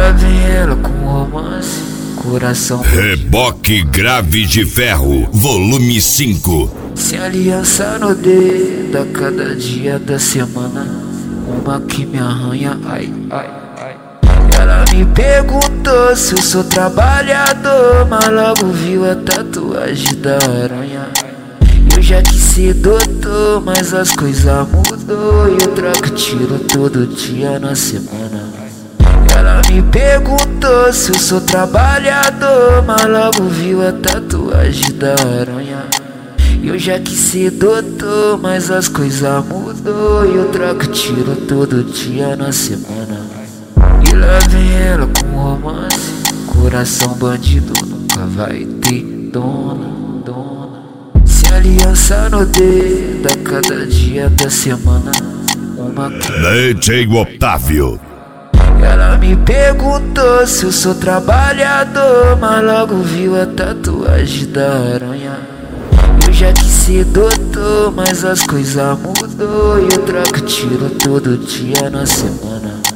lá vem ela com romance, coração Reboque Grave de Ferro, volume 5. sem aliança no dedo, a cada dia da semana uma que me arranha, ai, ai, ai. Ela me perguntou se eu sou trabalhador, mas logo viu a tatuagem da aranha. Eu já quis ser doutor, mas as coisas mudou e eu troco tiro todo dia na semana. Ela me perguntou se eu sou trabalhador, mas logo viu a tatuagem da aranha. Eu já quis ser doutor, mas as coisas mudou e eu troco tiro todo dia na semana. E lá vem ela com romance, coração bandido nunca vai ter dona, dona. Sem aliança no dedo, a cada dia da semana uma DJ Otávio. Ela me perguntou se eu sou trabalhador, mas logo viu a tatuagem da aranha. Eu já quis ser doutor, mas as coisas mudou e eu troco tiro todo dia na semana.